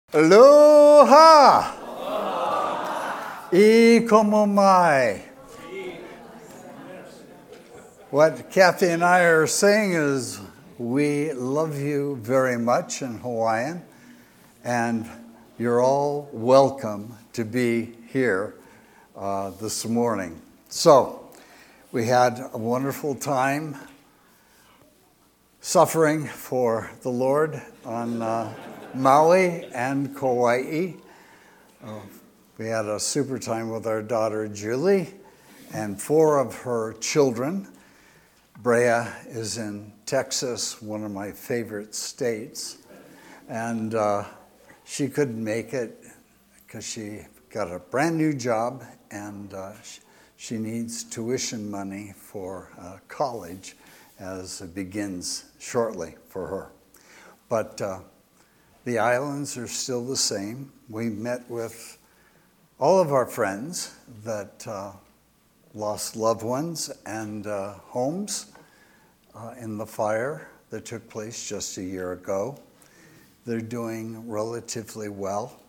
Aloha! I como mai. What Kathy and I are saying is we love you very much in Hawaiian, and you're all welcome to be here this morning. So, we had a wonderful time suffering for the Lord on Maui and Kauai. We had a super time with our daughter Julie and 4 of her children. Brea is in Texas, one of my favorite states, and she couldn't make it because she got a brand new job and she needs tuition money for college as it begins shortly for her. But the islands are still the same. We met with all of our friends that lost loved ones and homes in the fire that took place just a year ago. They're doing relatively well.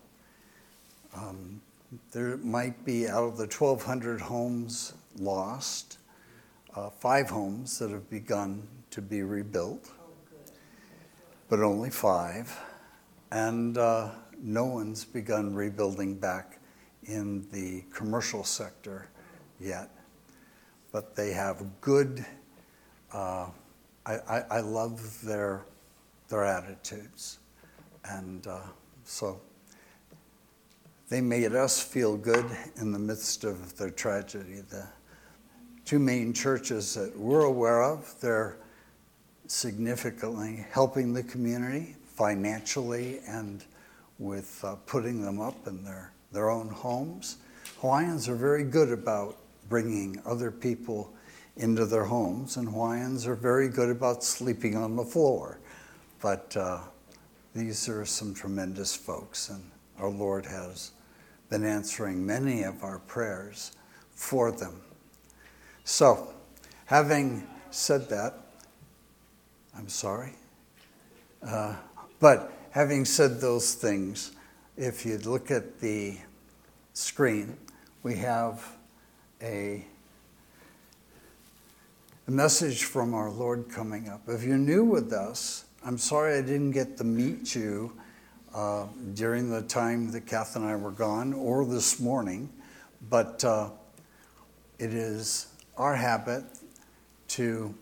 There might be, out of the 1,200 homes lost, 5 homes that have begun to be rebuilt, but only 5. And no one's begun rebuilding back in the commercial sector yet. But they have good, I love their attitudes. And so they made us feel good in the midst of their tragedy. The 2 main churches that we're aware of, they're significantly helping the community financially and with putting them up in their own homes. Hawaiians are very good about bringing other people into their homes, and Hawaiians are very good about sleeping on the floor. But these are some tremendous folks, and our Lord has been answering many of our prayers for them. So, having said that, I'm sorry. But having said those things, if you look at the screen, we have a message from our Lord coming up. If you're new with us, I'm sorry I didn't get to meet you during the time that Kath and I were gone or this morning, but it is our habit to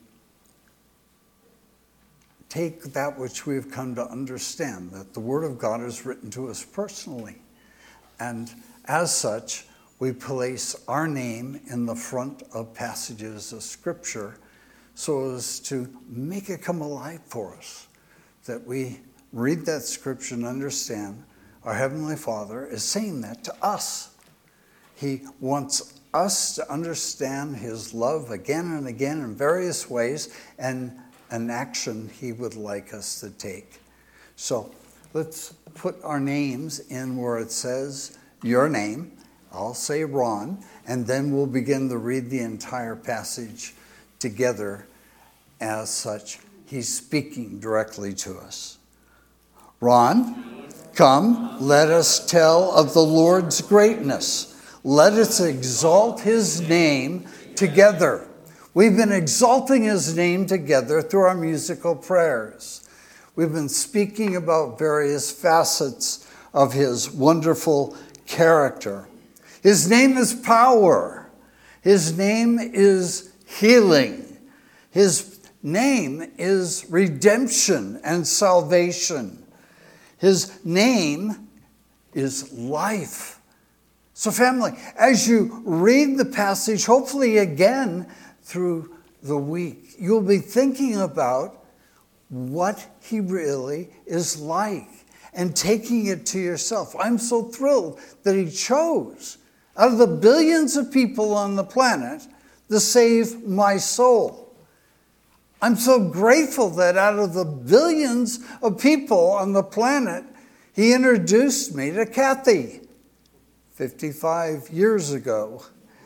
take that which we've come to understand, that the Word of God is written to us personally. And as such, we place our name in the front of passages of Scripture so as to make it come alive for us, that we read that Scripture and understand our Heavenly Father is saying that to us. He wants us to understand His love again and again in various ways, and an action He would like us to take. So let's put our names in where it says your name. I'll say Ron, and then we'll begin to read the entire passage together. As such, He's speaking directly to us. Ron, come, let us tell of the Lord's greatness. Let us exalt His name together. We've been exalting His name together through our musical prayers. We've been speaking about various facets of His wonderful character. His name is power. His name is healing. His name is redemption and salvation. His name is life. So family, as you read the passage, hopefully again through the week, you'll be thinking about what He really is like and taking it to yourself. I'm so thrilled that He chose, out of the billions of people on the planet, to save my soul. I'm so grateful that out of the billions of people on the planet, He introduced me to Kathy 55 years ago.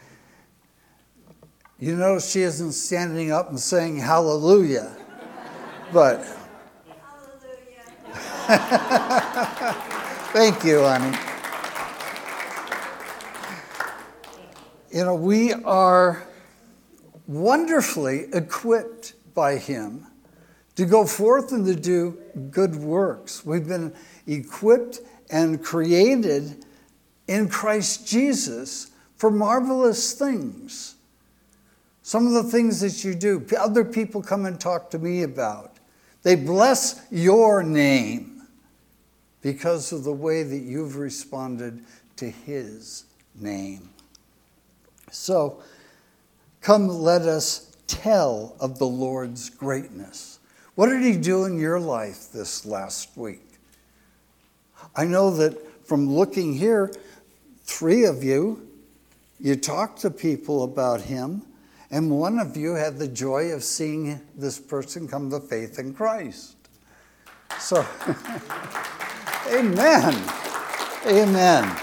You know, she isn't standing up and saying hallelujah, but Hallelujah. Thank you, honey. You know, we are wonderfully equipped by him to go forth and to do good works. We've been equipped and created in Christ Jesus for marvelous things. Some of the things that you do, other people come and talk to me about. They bless your name because of the way that you've responded to his name. So, come, let us tell of the Lord's greatness. What did he do in your life this last week? I know that from looking here, 3 of you talked to people about him, and one of you had the joy of seeing this person come to faith in Christ. So, amen. Amen.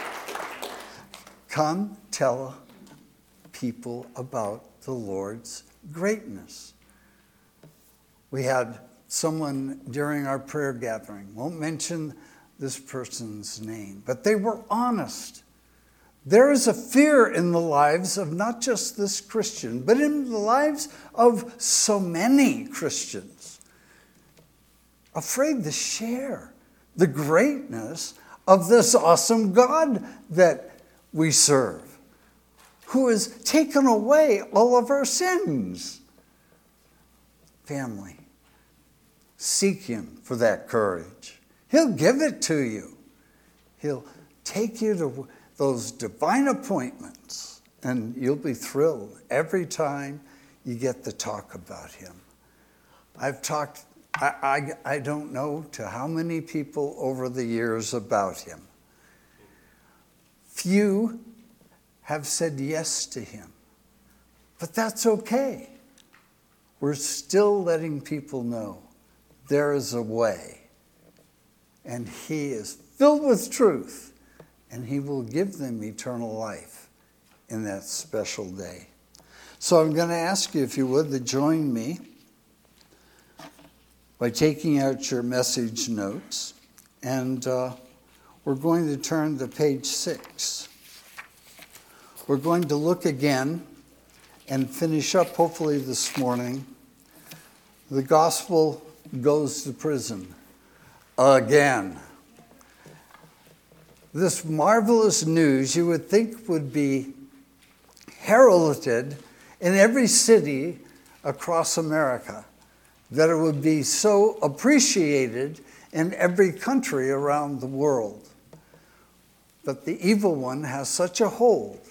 Come tell people about the Lord's greatness. We had someone during our prayer gathering, won't mention this person's name, but they were honest. There is a fear in the lives of not just this Christian, but in the lives of so many Christians, afraid to share the greatness of this awesome God that we serve, who has taken away all of our sins. Family, seek him for that courage. He'll give it to you. He'll take you to those divine appointments, and you'll be thrilled every time you get to talk about him. I've talked, I don't know to how many people over the years about him. Few have said yes to him, but that's okay. We're still letting people know there is a way, and he is filled with truth, and he will give them eternal life in that special day. So I'm going to ask you, if you would, to join me by taking out your message notes, and we're going to turn to page 6. We're going to look again and finish up, hopefully this morning, the gospel goes to prison again. This marvelous news you would think would be heralded in every city across America, that it would be so appreciated in every country around the world. But the evil one has such a hold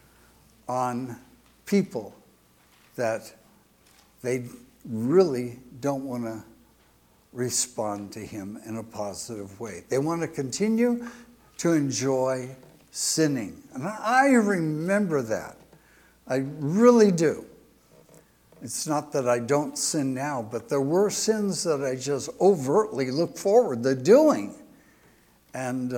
on people that they really don't want to respond to him in a positive way. They want to continue to enjoy sinning. And I remember that. I really do. It's not that I don't sin now, but there were sins that I just overtly look forward to doing. And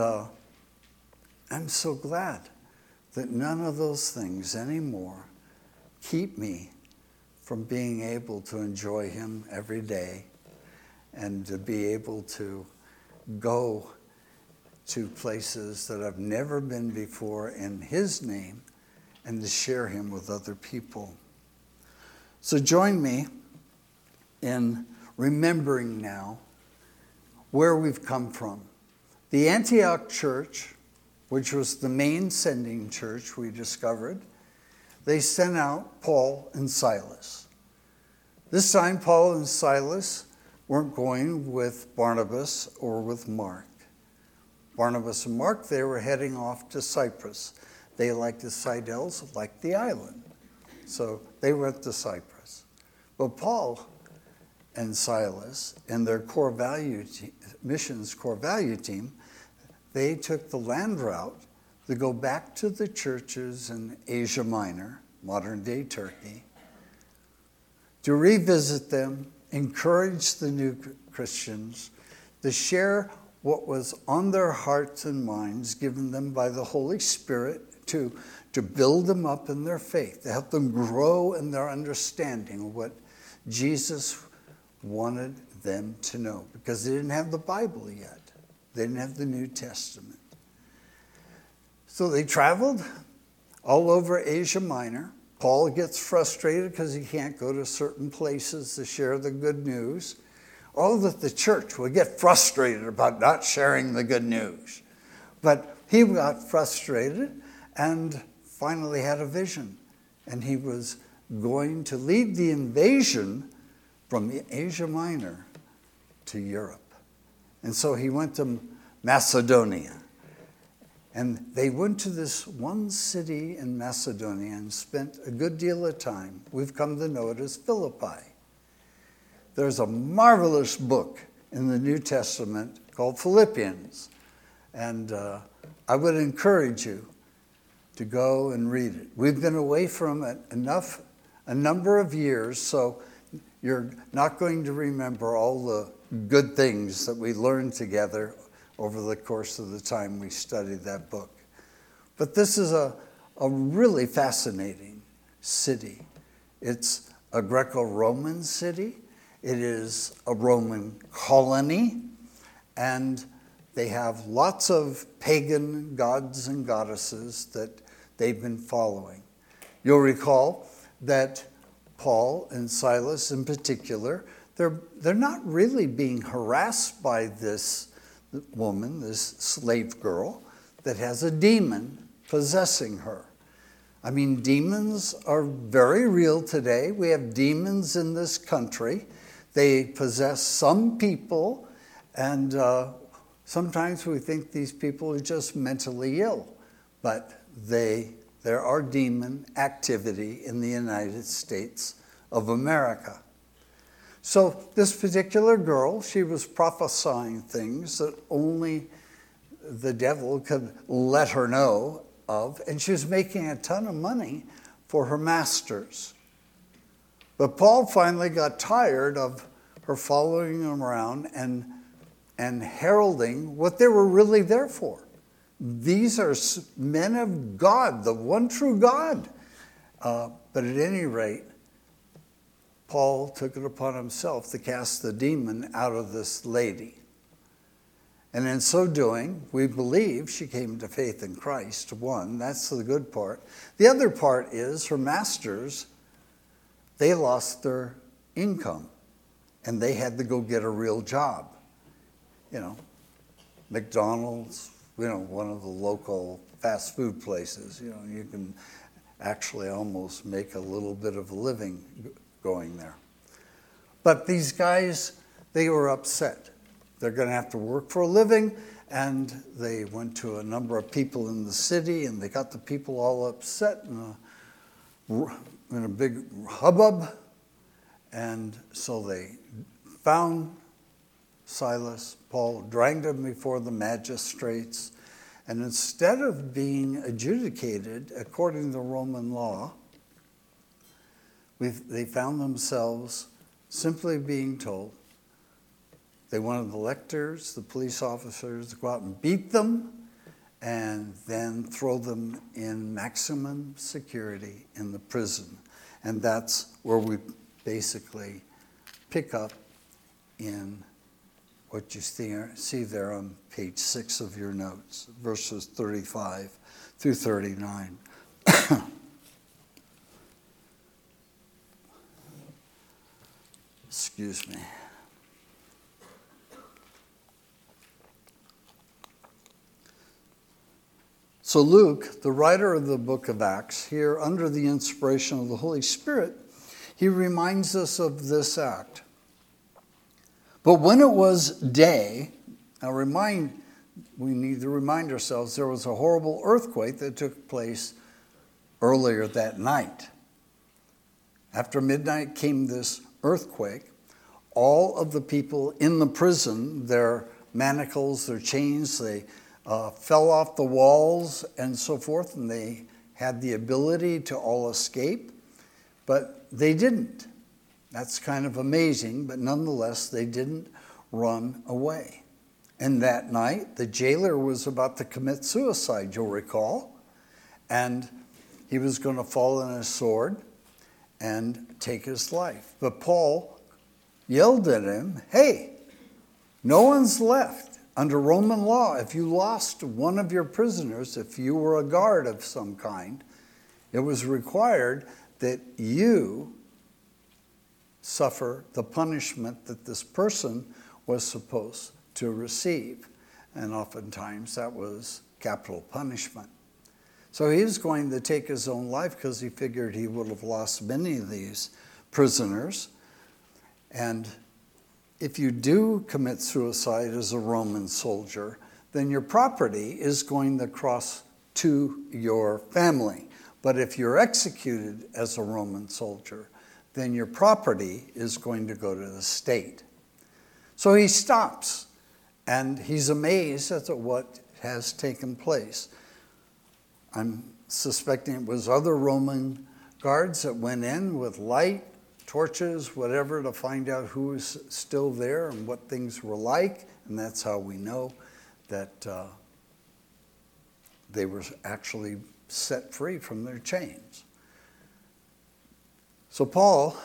I'm so glad that none of those things anymore keep me from being able to enjoy him every day and to be able to go to places that I've never been before in his name and to share him with other people. So join me in remembering now where we've come from. The Antioch church, which was the main sending church we discovered, they sent out Paul and Silas. This time, Paul and Silas weren't going with Barnabas or with Mark. Barnabas and Mark, they were heading off to Cyprus. They, like the Sidels, liked the island. So they went to Cyprus. But Paul and Silas and their missions core value team, they took the land route to go back to the churches in Asia Minor, modern-day Turkey, to revisit them, encourage the new Christians, to share what was on their hearts and minds given them by the Holy Spirit, to build them up in their faith, to help them grow in their understanding of what Jesus wanted them to know, because they didn't have the Bible yet. They didn't have the New Testament. So they traveled all over Asia Minor. Paul gets frustrated because he can't go to certain places to share the good news. All that the church would get frustrated about not sharing the good news. But he got frustrated and finally had a vision. And he was going to lead the invasion from Asia Minor to Europe. And so he went to Macedonia. And they went to this one city in Macedonia and spent a good deal of time. We've come to know it as Philippi. There's a marvelous book in the New Testament called Philippians. And I would encourage you to go and read it. We've been away from it a number of years, so you're not going to remember all the good things that we learned together over the course of the time we studied that book. But this is a really fascinating city. It's a Greco-Roman city. It is a Roman colony, and they have lots of pagan gods and goddesses that they've been following. You'll recall that Paul and Silas in particular, they're not really being harassed by this woman, this slave girl, that has a demon possessing her. I mean, demons are very real today. We have demons in this country. They possess some people, and sometimes we think these people are just mentally ill, but there are demon activity in the United States of America. So this particular girl, she was prophesying things that only the devil could let her know of, and she was making a ton of money for her masters. But Paul finally got tired of her following him around and heralding what they were really there for. These are men of God, the one true God. But at any rate, Paul took it upon himself to cast the demon out of this lady. And in so doing, we believe she came to faith in Christ, one. That's the good part. The other part is her masters, they lost their income, and they had to go get a real job. You know, McDonald's, one of the local fast food places. You can actually almost make a little bit of a living going there. But these guys, they were upset. They're going to have to work for a living, and they went to a number of people in the city, and they got the people all upset in a big hubbub. And so they found Silas, Paul, dragged him before the magistrates, and instead of being adjudicated according to Roman law, they found themselves simply being told they wanted the lectors, the police officers, to go out and beat them and then throw them in maximum security in the prison. And that's where we basically pick up in what you see there on page 6 of your notes, verses 35 through 39. Excuse me. So Luke, the writer of the book of Acts, here under the inspiration of the Holy Spirit, he reminds us of this act. But when it was day, we need to remind ourselves there was a horrible earthquake that took place earlier that night. After midnight came this earthquake. All of the people in the prison, their manacles, their chains, they fell off the walls and so forth, and they had the ability to all escape, but they didn't. That's kind of amazing, but nonetheless, they didn't run away. And that night, the jailer was about to commit suicide, you'll recall, and he was going to fall on his sword and take his life. But Paul yelled at him, "Hey, no one's left. Under Roman law, if you lost one of your prisoners, if you were a guard of some kind, it was required that you suffer the punishment that this person was supposed to receive. And oftentimes that was capital punishment. So he was going to take his own life because he figured he would have lost many of these prisoners. And if you do commit suicide as a Roman soldier, then your property is going to cross to your family. But if you're executed as a Roman soldier, then your property is going to go to the state. So he stops, and he's amazed at what has taken place. I'm suspecting it was other Roman guards that went in with light, torches, whatever, to find out who was still there and what things were like. And that's how we know that they were actually set free from their chains. So Paul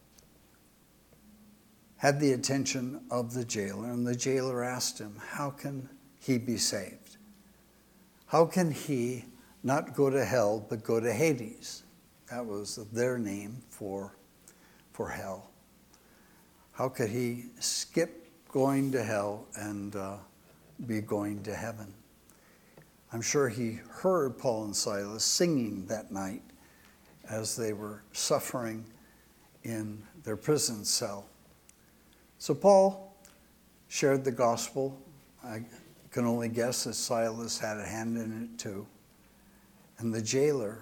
had the attention of the jailer, and the jailer asked him, how can he be saved? How can he not go to hell, but go to Hades? That was their name for hell. How could he skip going to hell and be going to heaven? I'm sure he heard Paul and Silas singing that night as they were suffering in their prison cell. So Paul shared the gospel. I can only guess that Silas had a hand in it too. And the jailer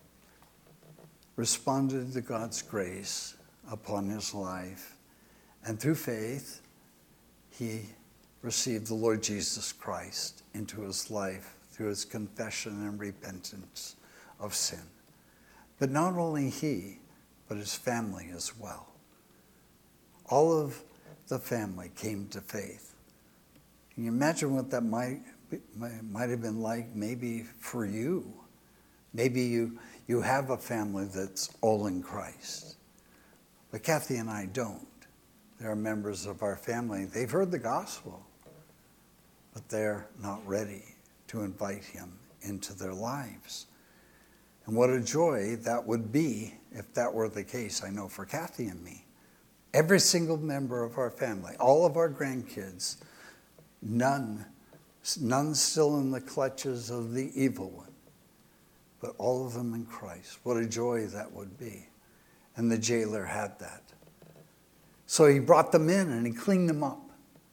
responded to God's grace upon his life. And through faith, he received the Lord Jesus Christ into his life through his confession and repentance of sin. But not only he, but his family as well. All of the family came to faith. Can you imagine what that might have been like maybe for you? Maybe you have a family that's all in Christ. But Kathy and I don't. They're members of our family. They've heard the gospel, but they're not ready to invite him into their lives. And what a joy that would be if that were the case, I know, for Kathy and me. Every single member of our family, all of our grandkids, none still in the clutches of the evil one, but all of them in Christ. What a joy that would be. And the jailer had that. So he brought them in and he cleaned them up.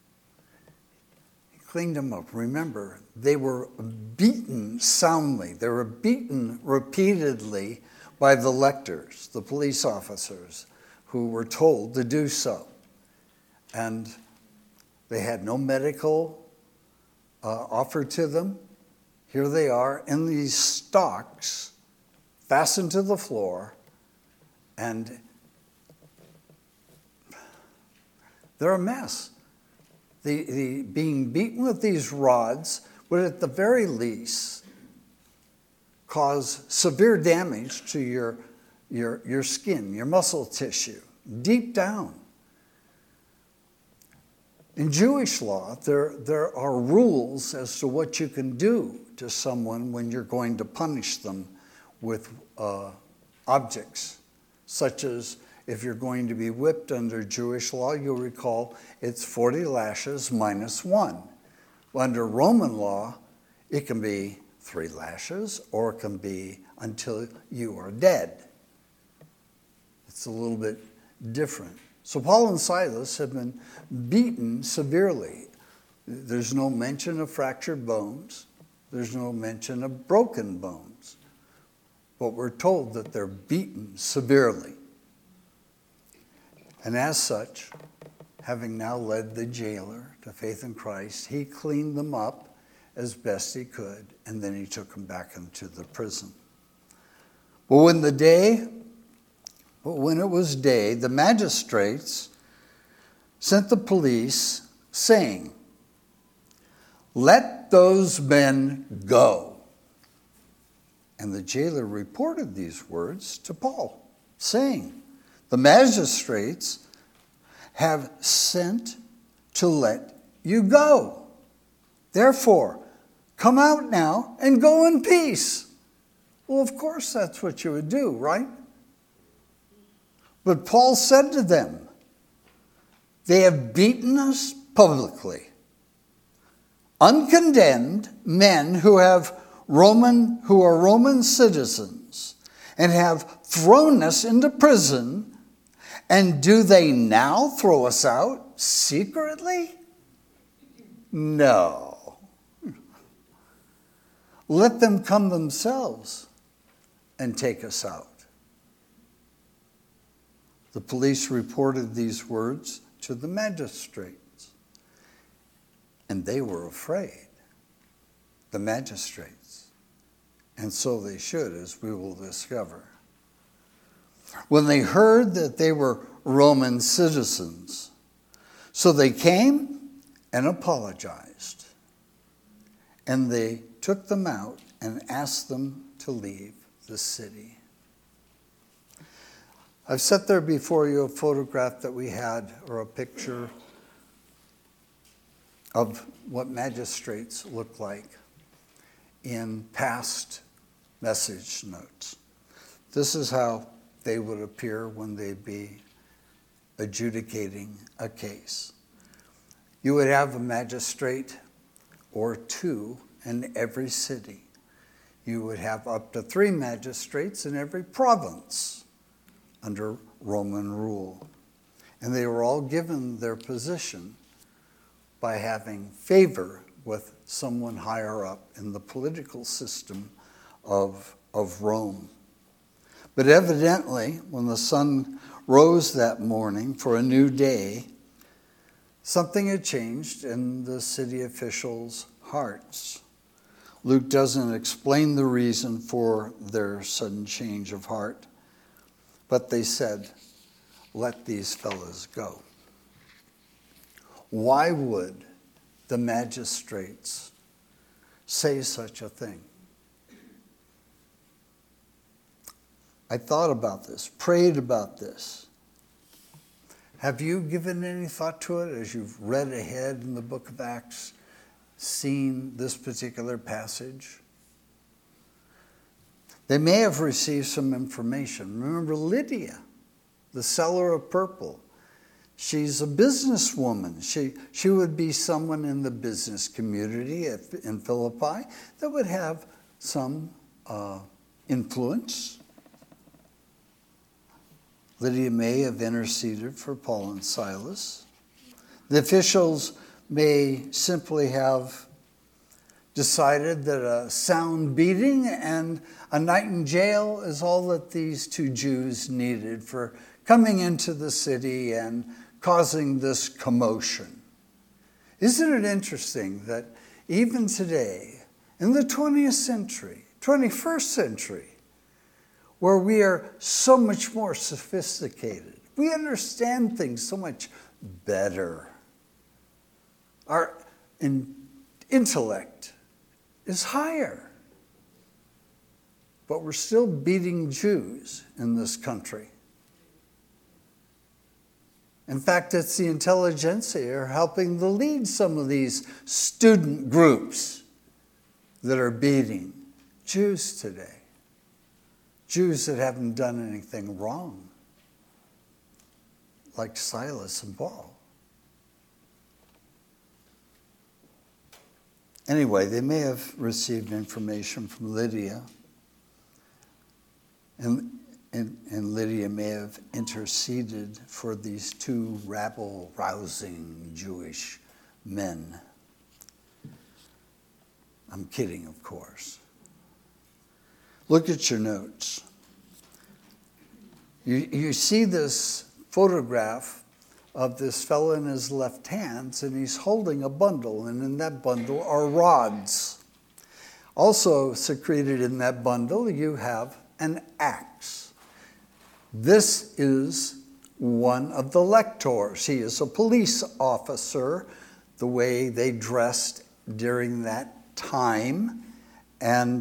He cleaned them up. Remember, they were beaten soundly. They were beaten repeatedly by the lectors, the police officers, who were told to do so. And they had no medical offered to them. Here they are in these stocks fastened to the floor, and they're a mess. The being beaten with these rods would at the very least cause severe damage to your skin, your muscle tissue, deep down. In Jewish law, there are rules as to what you can do to someone when you're going to punish them with objects, such as if you're going to be whipped under Jewish law, you'll recall it's 40 lashes minus 1. Under Roman law, it can be 3 lashes, or it can be until you are dead. It's a little bit different. So Paul and Silas have been beaten severely. There's no mention of fractured bones. There's no mention of broken bones. But we're told that they're beaten severely. And as such, having now led the jailer to faith in Christ, he cleaned them up as best he could, and then he took them back into the prison. But when it was day, the magistrates sent the police, saying, "Let those men go." And the jailer reported these words to Paul, saying, "The magistrates have sent to let you go." Therefore, come out now and go in peace. Well, of course that's what you would do, right? But Paul said to them, they have beaten us publicly. Uncondemned men who are Roman citizens and have thrown us into prison, and do they now throw us out secretly? No. Let them come themselves and take us out. The police reported these words to the magistrates, and they were afraid, the magistrates, and so they should, as we will discover. When they heard that they were Roman citizens, so they came and apologized, and they took them out and asked them to leave the city. I've set there before you a photograph that we had, or a picture of what magistrates look like in past message notes. This is how they would appear when they'd be adjudicating a case. You would have a magistrate or two in every city. You would have up to 3 magistrates in every province under Roman rule. And they were all given their position by having favor with someone higher up in the political system of Rome. But evidently, when the sun rose that morning for a new day, something had changed in the city officials' hearts. Luke doesn't explain the reason for their sudden change of heart, but they said, let these fellows go. Why would the magistrates say such a thing? I thought about this, prayed about this. Have you given any thought to it as you've read ahead in the book of Acts, seen this particular passage? They may have received some information. Remember Lydia, the seller of purple. She's a businesswoman. She would be someone in the business community in Philippi that would have some influence. Lydia may have interceded for Paul and Silas. The officials may simply have decided that a sound beating and a night in jail is all that these 2 Jews needed for coming into the city and causing this commotion. Isn't it interesting that even today, in the 20th century, 21st century, where we are so much more sophisticated, we understand things so much better. Our intellect is higher. But we're still beating Jews in this country. In fact, it's the intelligentsia helping to lead some of these student groups that are beating Jews today. Jews that haven't done anything wrong, like Silas and Paul. Anyway, they may have received information from Lydia, and Lydia may have interceded for these 2 rabble-rousing Jewish men. I'm kidding, of course. Look at your notes. You see this photograph of this fellow in his left hands, and he's holding a bundle, and in that bundle are rods. Also secreted in that bundle, you have an axe. This is one of the lectors. He is a police officer, the way they dressed during that time. And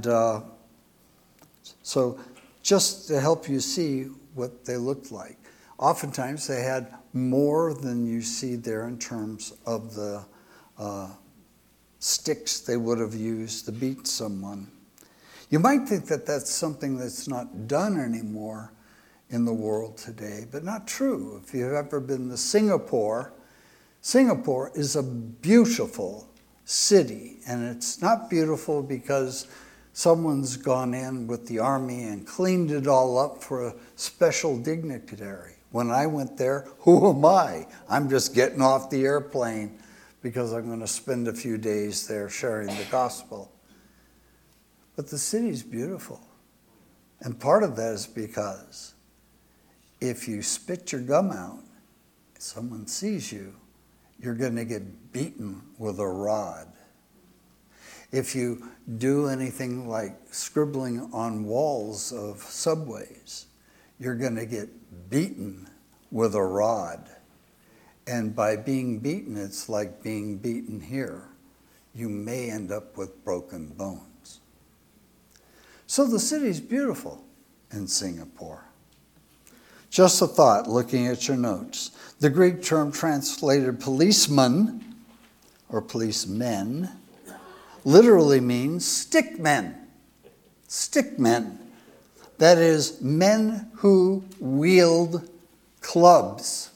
so just to help you see what they looked like. Oftentimes they had more than you see there in terms of the sticks they would have used to beat someone. You might think that that's something that's not done anymore in the world today, but not true. If you've ever been to Singapore, Singapore is a beautiful city, and it's not beautiful because someone's gone in with the army and cleaned it all up for a special dignitary. When I went there, who am I? I'm just getting off the airplane because I'm going to spend a few days there sharing the gospel. But the city's beautiful. And part of that is because if you spit your gum out, someone sees you, you're going to get beaten with a rod. If you do anything like scribbling on walls of subways, you're going to get beaten with a rod. And by being beaten, it's like being beaten here. You may end up with broken bones. So the city's beautiful in Singapore. Just a thought, looking at your notes. The Greek term translated policeman or policemen literally means stick men. Stick men. That is, men who wield clubs.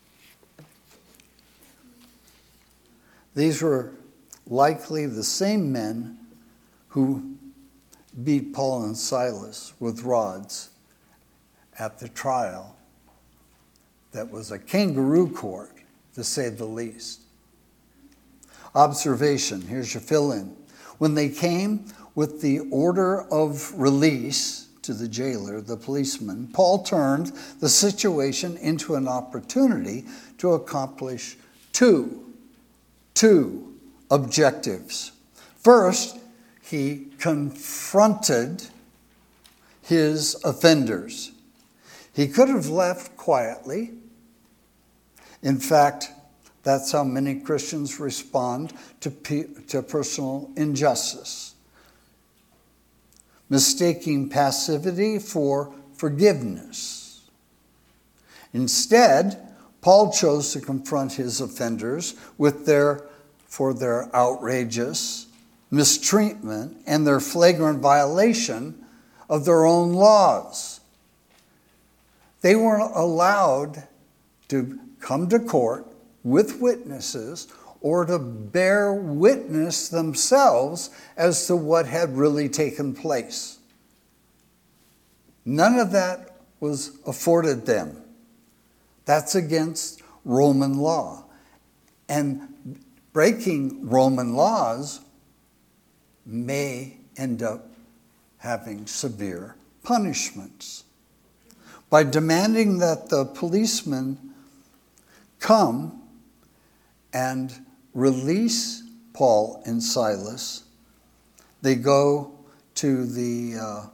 These were likely the same men who beat Paul and Silas with rods at the trial that was a kangaroo court, to say the least. Observation, here's your fill-in. When they came with the order of release to the jailer, the policeman, Paul turned the situation into an opportunity to accomplish two objectives. First, he confronted his offenders. He could have left quietly. In fact, that's how many Christians respond to personal injustice, mistaking passivity for forgiveness. Instead, Paul chose to confront his offenders for their outrageous mistreatment and their flagrant violation of their own laws. They weren't allowed to come to court with witnesses or to bear witness themselves as to what had really taken place. None of that was afforded them. That's against Roman law. And breaking Roman laws may end up having severe punishments. By demanding that the policemen come and release Paul and Silas, they go to the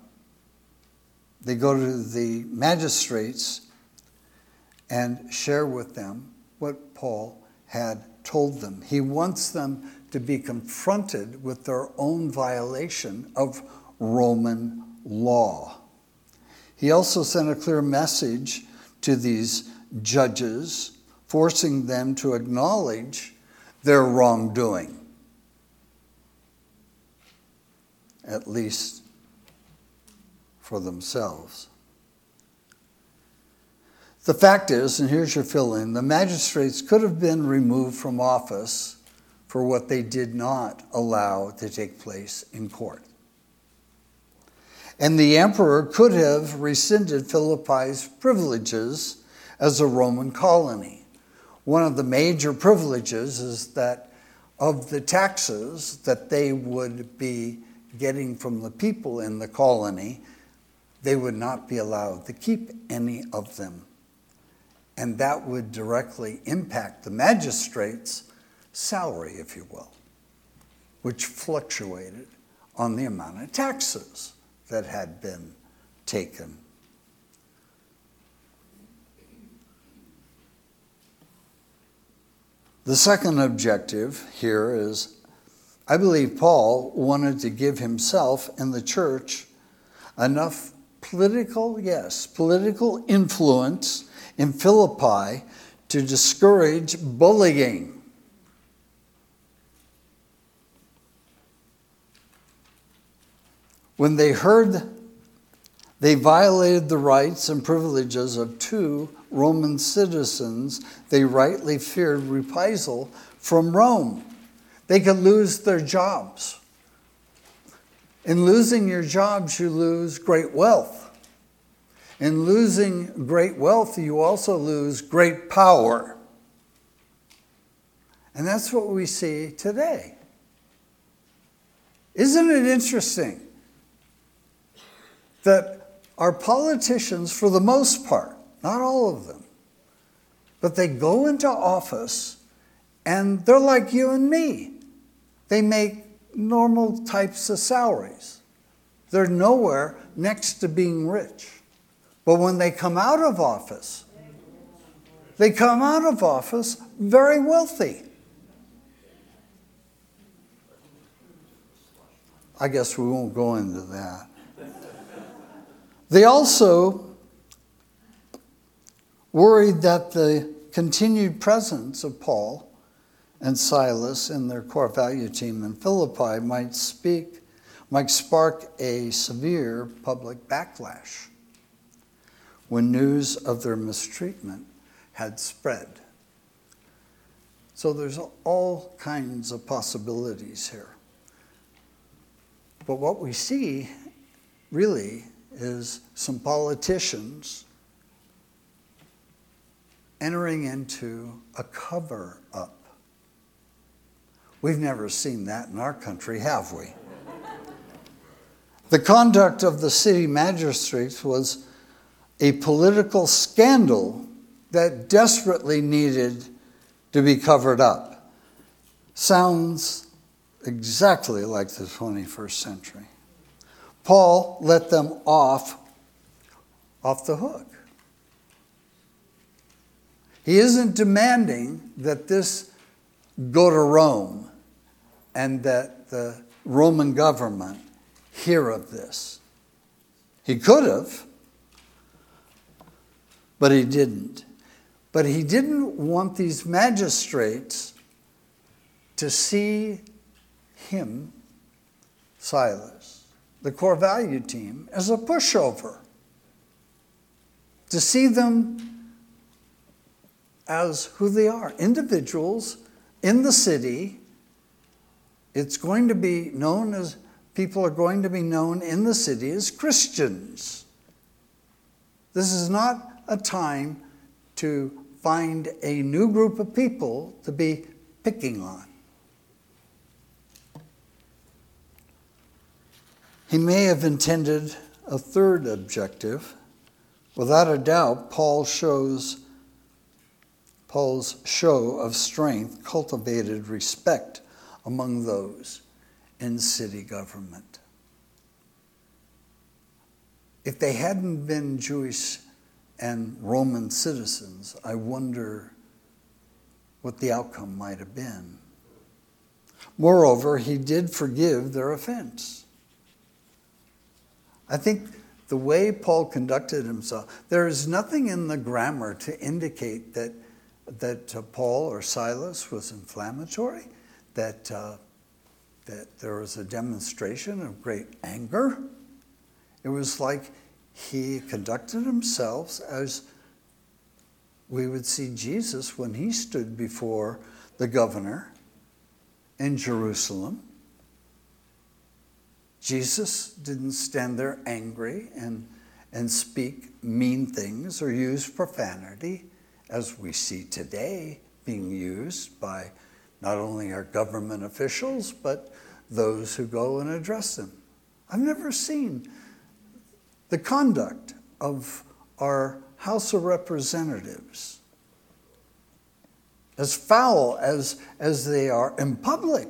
magistrates and share with them what Paul had told them. He wants them to be confronted with their own violation of Roman law. He also sent a clear message to these judges, forcing them to acknowledge their wrongdoing, at least for themselves. The fact is, and here's your fill-in, the magistrates could have been removed from office for what they did not allow to take place in court. And the emperor could have rescinded Philippi's privileges as a Roman colony. One of the major privileges is that of the taxes that they would be getting from the people in the colony, they would not be allowed to keep any of them. And that would directly impact the magistrate's salary, if you will, which fluctuated on the amount of taxes that had been taken. The second objective here is, I believe Paul wanted to give himself and the church enough political influence in Philippi to discourage bullying. When they heard they violated the rights and privileges of 2 Roman citizens, they rightly feared reprisal from Rome. They could lose their jobs. In losing your jobs, you lose great wealth. In losing great wealth, you also lose great power. And that's what we see today. Isn't it interesting that our politicians, for the most part, not all of them, but they go into office and they're like you and me. They make normal types of salaries. They're nowhere next to being rich. But when they come out of office, they come out of office very wealthy. I guess we won't go into that. They also worried that the continued presence of Paul and Silas and their core value team in Philippi might spark a severe public backlash when news of their mistreatment had spread. So there's all kinds of possibilities here. But what we see really is some politicians entering into a cover-up. We've never seen that in our country, have we? The conduct of the city magistrates was a political scandal that desperately needed to be covered up. Sounds exactly like the 21st century. Paul let them off the hook. He isn't demanding that this go to Rome and that the Roman government hear of this. He could have, but he didn't. But he didn't want these magistrates to see him, Silas, the core value team, as a pushover. To see them as who they are, individuals in the city. It's going to be known as, people are going to be known in the city as Christians. This is not a time to find a new group of people to be picking on. He may have intended a third objective. Without a doubt, Paul's show of strength cultivated respect among those in city government. If they hadn't been Jewish and Roman citizens, I wonder what the outcome might have been. Moreover, he did forgive their offense. I think the way Paul conducted himself, there is nothing in the grammar to indicate that Paul or Silas was inflammatory, that there was a demonstration of great anger. It was like he conducted himself as we would see Jesus when he stood before the governor in Jerusalem. Jesus didn't stand there angry and speak mean things or use profanity, as we see today being used by not only our government officials, but those who go and address them. I've never seen the conduct of our House of Representatives as foul as they are in public,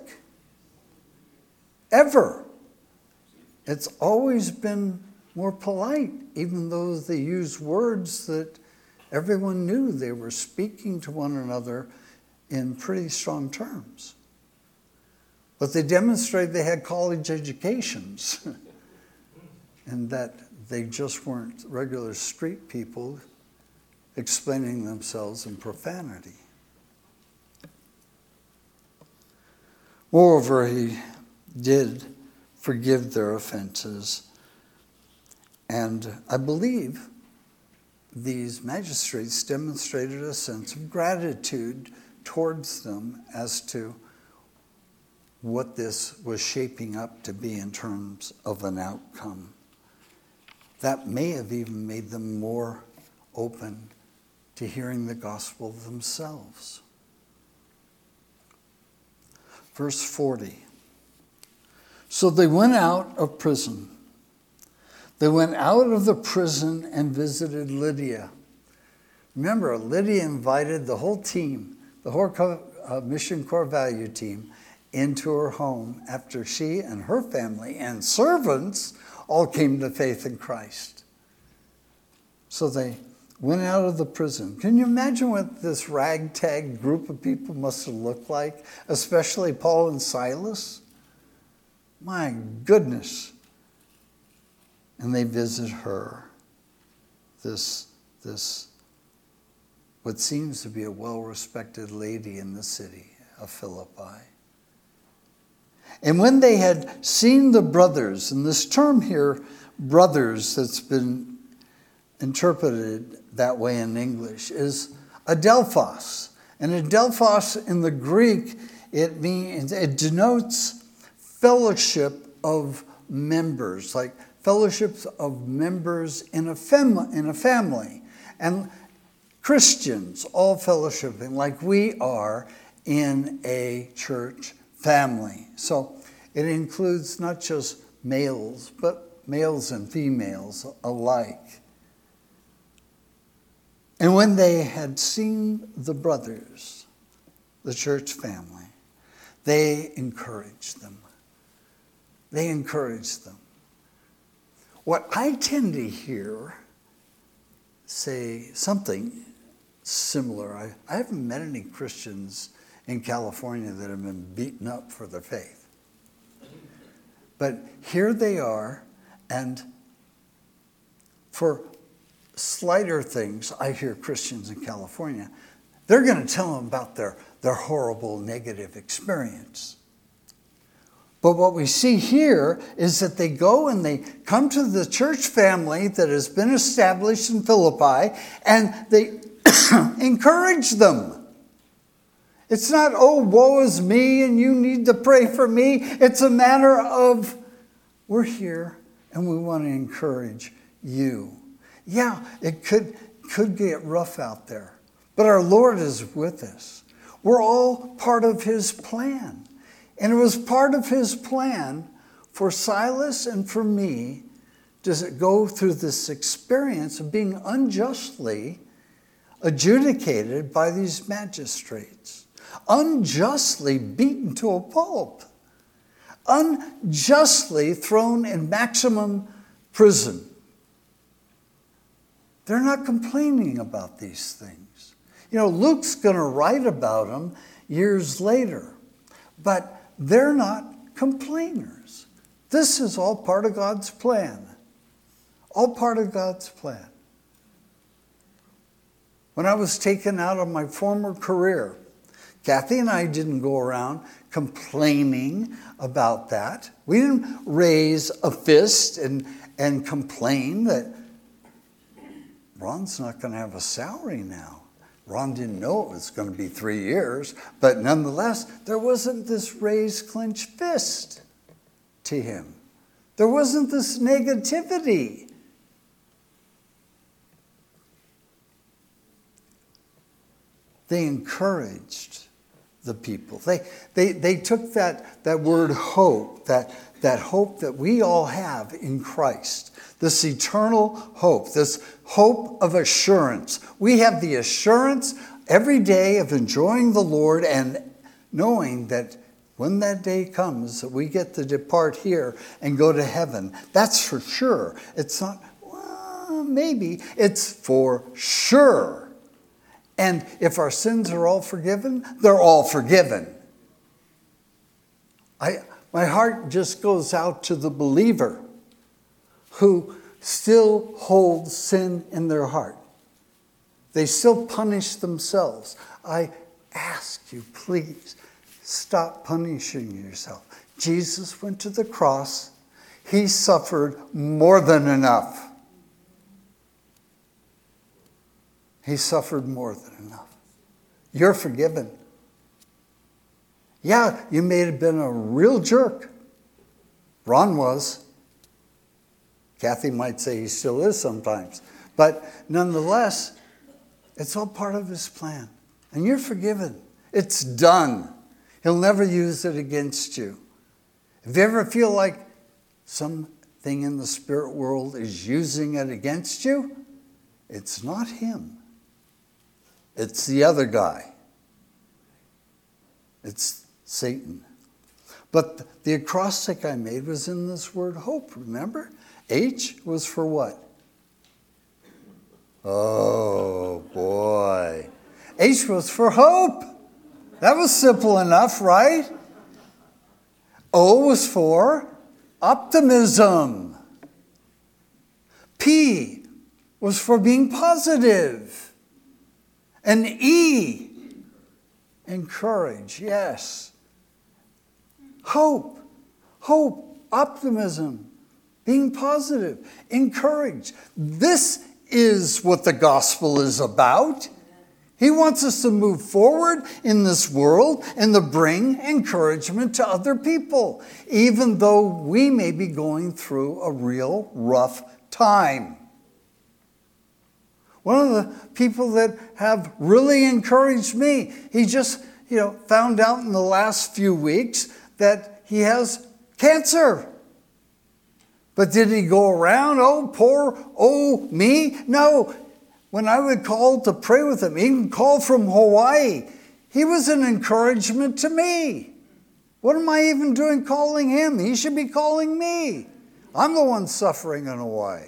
ever. It's always been more polite, even though they use words that everyone knew they were speaking to one another in pretty strong terms. But they demonstrated they had college educations and that they just weren't regular street people explaining themselves in profanity. Moreover, he did forgive their offenses. And I believe these magistrates demonstrated a sense of gratitude towards them as to what this was shaping up to be in terms of an outcome. That may have even made them more open to hearing the gospel themselves. Verse 40. So they went out of prison. They went out of the prison and visited Lydia. Remember, Lydia invited the whole team, the whole Mission Core Value team, into her home after she and her family and servants all came to faith in Christ. So they went out of the prison. Can you imagine what this ragtag group of people must have looked like, especially Paul and Silas? My goodness. And they visit her, this what seems to be a well-respected lady in the city of Philippi. And when they had seen the brothers, and this term here, brothers, that's been interpreted that way in English, is adelphos. And adelphos in the Greek, it denotes fellowship of members, like fellowships of members in a family. And Christians all fellowshipping like we are in a church family. So it includes not just males, but males and females alike. And when they had seen the brothers, the church family, they encouraged them. They encouraged them. What I tend to hear say something similar. I haven't met any Christians in California that have been beaten up for their faith. But here they are, and for slighter things, I hear Christians in California, they're going to tell them about their horrible negative experience. But what we see here is that they go and they come to the church family that has been established in Philippi, and they encourage them. It's not, oh, woe is me and you need to pray for me. It's a matter of, we're here and we want to encourage you. Yeah, it could get rough out there, but our Lord is with us. We're all part of his plan. And it was part of his plan for Silas and for me to go through this experience of being unjustly adjudicated by these magistrates, unjustly beaten to a pulp, unjustly thrown in maximum prison. They're not complaining about these things. You know, Luke's going to write about them years later, but they're not complainers. This is all part of God's plan. All part of God's plan. When I was taken out of my former career, Kathy and I didn't go around complaining about that. We didn't raise a fist and complain that Ron's not going to have a salary now. Ron didn't know it was going to be 3 years, but nonetheless, there wasn't this raised, clenched fist to him. There wasn't this negativity. They encouraged the people. They took that word hope, that hope that we all have in Christ, this eternal hope, this hope of assurance. We have the assurance every day of enjoying the Lord and knowing that when that day comes, that we get to depart here and go to heaven. That's for sure. It's not, well, maybe. It's for sure. And if our sins are all forgiven, they're all forgiven. My heart just goes out to the believer who still holds sin in their heart. They still punish themselves. I ask you, please, stop punishing yourself. Jesus went to the cross. He suffered more than enough. He suffered more than enough. You're forgiven. Yeah, you may have been a real jerk. Ron was. Kathy might say he still is sometimes. But nonetheless, it's all part of his plan. And you're forgiven. It's done. He'll never use it against you. If you ever feel like something in the spirit world is using it against you, it's not him. It's the other guy. It's Satan. But the acrostic I made was in this word hope, remember? H was for what? Oh, boy. H was for hope. That was simple enough, right? O was for optimism. P was for being positive. And E, encourage, yes. Hope, optimism, being positive, encourage. This is what the gospel is about. He wants us to move forward in this world and to bring encouragement to other people, even though we may be going through a real rough time. One of the people that have really encouraged me, he just, found out in the last few weeks that he has cancer. But did he go around, me? No. When I would call to pray with him, even call from Hawaii, he was an encouragement to me. What am I even doing calling him? He should be calling me. I'm the one suffering in Hawaii.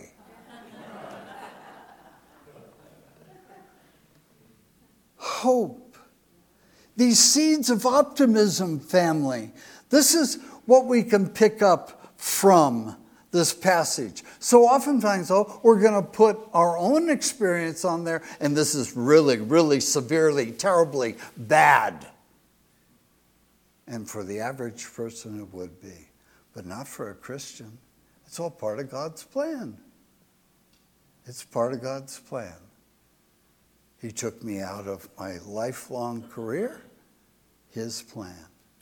Hope. These seeds of optimism, family. This is what we can pick up from this passage. So oftentimes, though, we're going to put our own experience on there, and this is really, really severely, terribly bad. And for the average person, it would be. But not for a Christian. It's all part of God's plan. It's part of God's plan. He took me out of my lifelong career, his plan.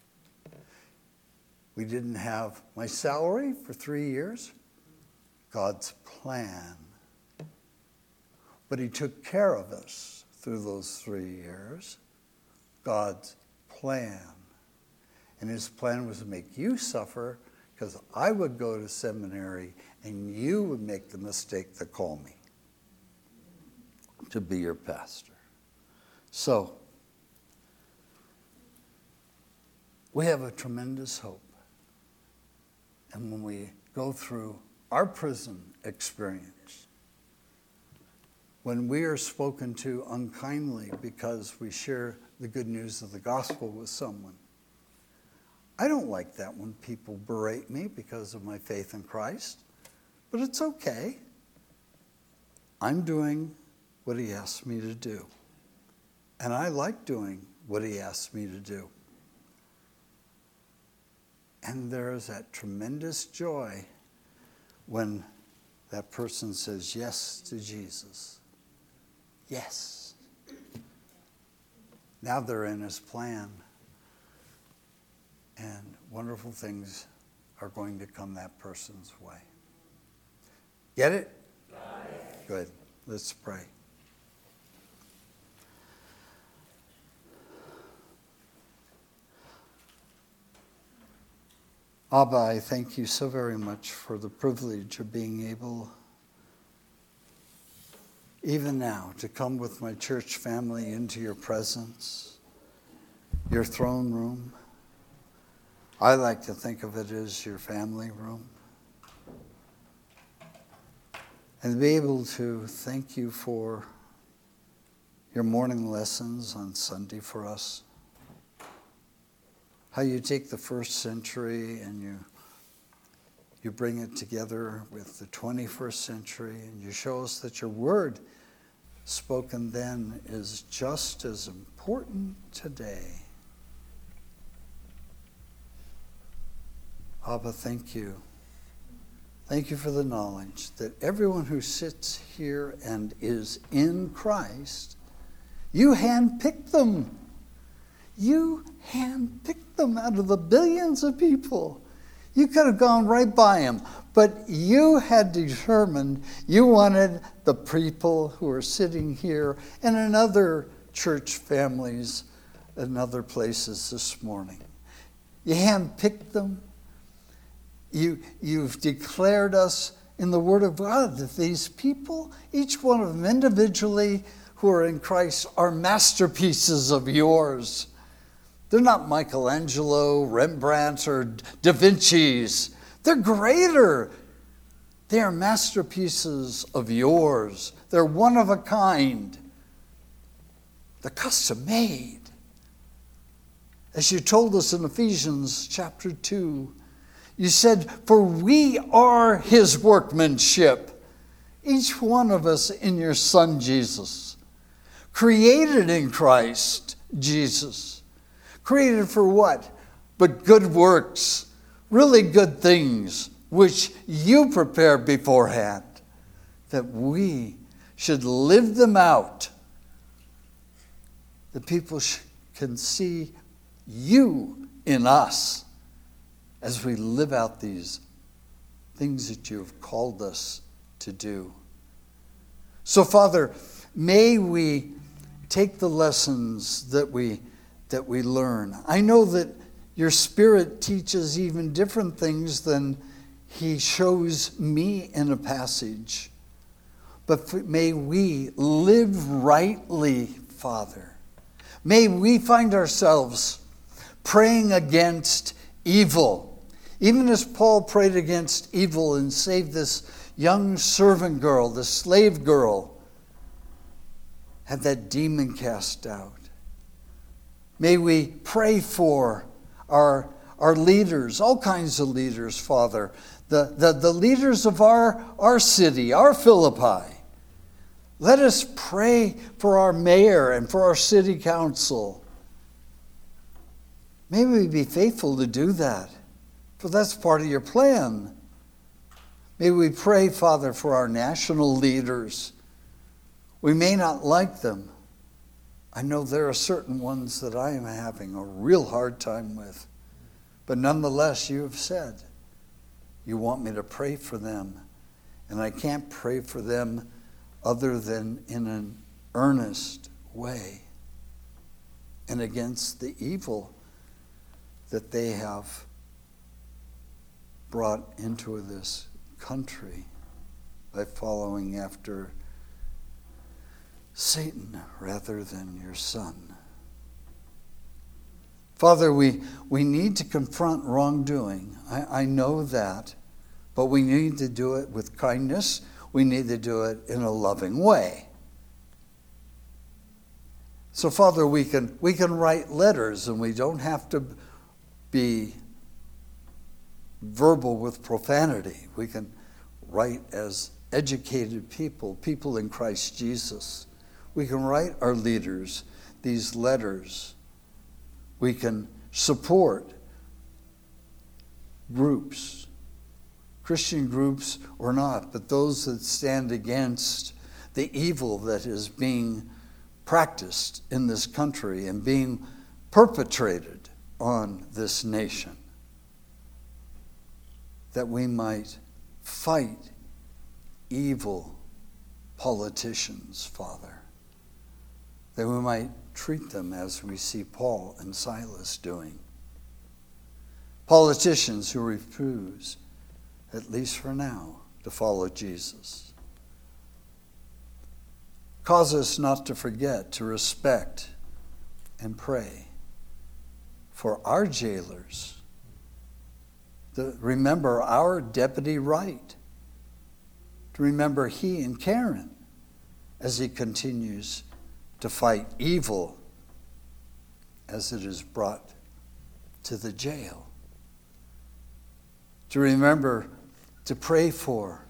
We didn't have my salary for 3 years, God's plan. But he took care of us through those 3 years, God's plan. And his plan was to make you suffer because I would go to seminary and you would make the mistake to call me to be your pastor. So, we have a tremendous hope. And when we go through our prison experience, when we are spoken to unkindly because we share the good news of the gospel with someone, I don't like that when people berate me because of my faith in Christ, but it's okay. I'm doing what he asked me to do. And I like doing what he asked me to do. And there is that tremendous joy when that person says yes to Jesus. Yes. Now they're in his plan. And wonderful things are going to come that person's way. Get it? Good. Let's pray. Abba, I thank you so very much for the privilege of being able, even now, to come with my church family into your presence, your throne room. I like to think of it as your family room. And be able to thank you for your morning lessons on Sunday for us. How you take the first century and you bring it together with the 21st century, and you show us that your word spoken then is just as important today. Abba, thank you. Thank you for the knowledge that everyone who sits here and is in Christ, you handpicked them. You handpicked them out of the billions of people. You could have gone right by them, but you had determined you wanted the people who are sitting here and in other church families and other places this morning. You handpicked them. You've declared us in the Word of God that these people, each one of them individually who are in Christ, are masterpieces of yours. They're not Michelangelo, Rembrandt, or Da Vinci's. They're greater. They are masterpieces of yours. They're one of a kind. They're custom made. As you told us in Ephesians chapter 2, you said, for we are his workmanship, each one of us in your Son Jesus, created in Christ Jesus. Created for what? But good works, really good things, which you prepared beforehand, that we should live them out. The people can see you in us as we live out these things that you have called us to do. So, Father, may we take the lessons that we learn. I know that your Spirit teaches even different things than he shows me in a passage. But may we live rightly, Father. May we find ourselves praying against evil. Even as Paul prayed against evil and saved this young servant girl, the slave girl, had that demon cast out. May we pray for our leaders, all kinds of leaders, Father. The leaders of our city, our Philippi. Let us pray for our mayor and for our city council. May we be faithful to do that, for that's part of your plan. May we pray, Father, for our national leaders. We may not like them. I know there are certain ones that I am having a real hard time with. But nonetheless, you have said you want me to pray for them. And I can't pray for them other than in an earnest way and against the evil that they have brought into this country by following after Satan rather than your Son. Father, we need to confront wrongdoing. I know that, but we need to do it with kindness. We need to do it in a loving way. So, Father, we can write letters, and we don't have to be verbal with profanity. We can write as educated people in Christ Jesus. We can write our leaders these letters. We can support groups, Christian groups or not, but those that stand against the evil that is being practiced in this country and being perpetrated on this nation. That we might fight evil politicians, Father. That we might treat them as we see Paul and Silas doing. Politicians who refuse, at least for now, to follow Jesus. Cause us not to forget to respect and pray for our jailers. To remember our Deputy Wright. To remember he and Karen as he continues to fight evil as it is brought to the jail. To remember to pray for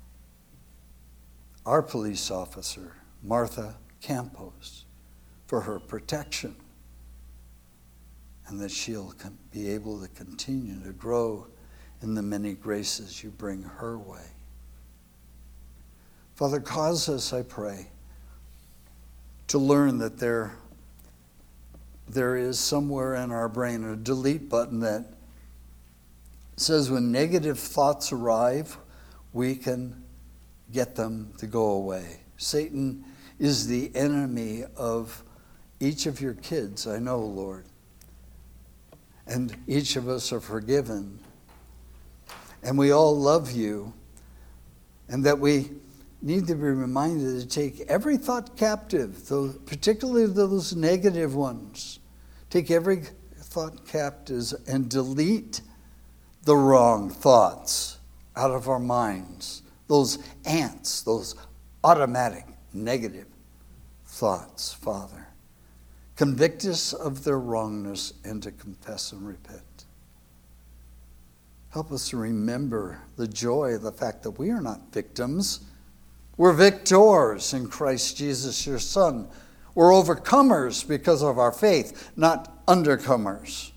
our police officer, Martha Campos, for her protection, and that she'll be able to continue to grow in the many graces you bring her way. Father, cause us, I pray, to learn that there is somewhere in our brain a delete button that says when negative thoughts arrive, we can get them to go away. Satan is the enemy of each of your kids, I know, Lord. And each of us are forgiven. And we all love you. And that we need to be reminded to take every thought captive, particularly those negative ones. Take every thought captive and delete the wrong thoughts out of our minds. Those ants, those automatic negative thoughts, Father. Convict us of their wrongness and to confess and repent. Help us to remember the joy of the fact that we are not victims. We're victors in Christ Jesus, your Son. We're overcomers because of our faith, not undercomers.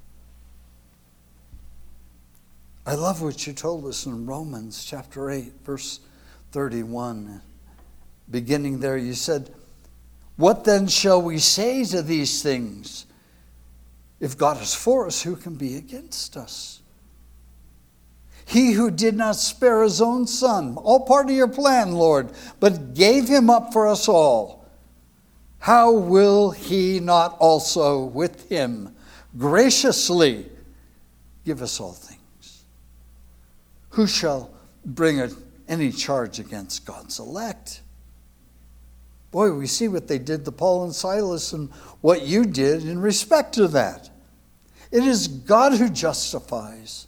I love what you told us in Romans chapter 8, verse 31. Beginning there, you said, "What then shall we say to these things? If God is for us, who can be against us? He who did not spare his own Son," all part of your plan, Lord, "but gave him up for us all, how will he not also with him graciously give us all things? Who shall bring any charge against God's elect?" Boy, we see what they did to Paul and Silas and what you did in respect to that. It is God who justifies.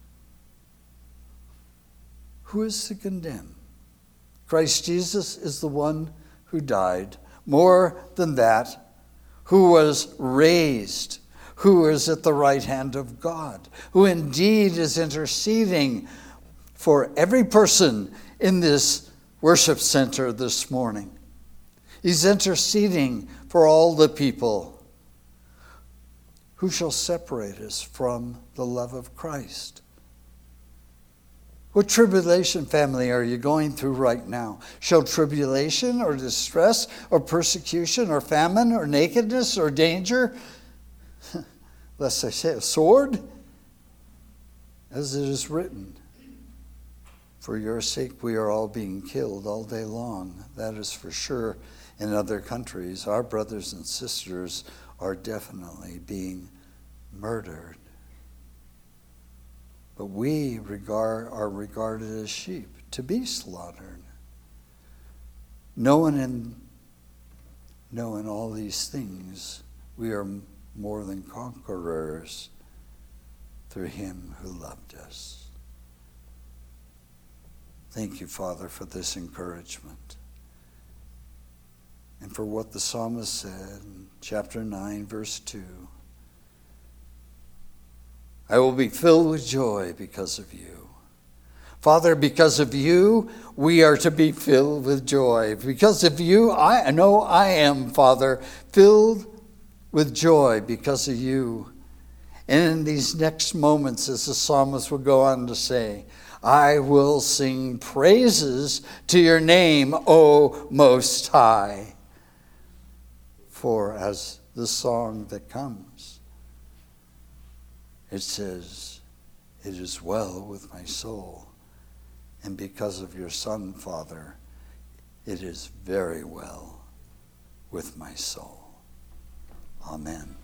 Who is to condemn? Christ Jesus is the one who died. More than that, who was raised, who is at the right hand of God, who indeed is interceding for every person in this worship center this morning. He's interceding for all the people. Who shall separate us from the love of Christ? What tribulation, family, are you going through right now? Shall tribulation or distress or persecution or famine or nakedness or danger, lest I say a sword? As it is written, "For your sake we are all being killed all day long." That is for sure. In other countries, our brothers and sisters are definitely being murdered. But we are regarded as sheep to be slaughtered. Knowing all these things, we are more than conquerors through him who loved us. Thank you, Father, for this encouragement. And for what the psalmist said in chapter 9, verse 2. "I will be filled with joy because of you." Father, because of you, we are to be filled with joy. Because of you, I know I am, Father, filled with joy because of you. And in these next moments, as the psalmist will go on to say, "I will sing praises to your name, O Most High." For as the song that comes, it says, "It is well with my soul." And because of your Son, Father, it is very well with my soul. Amen.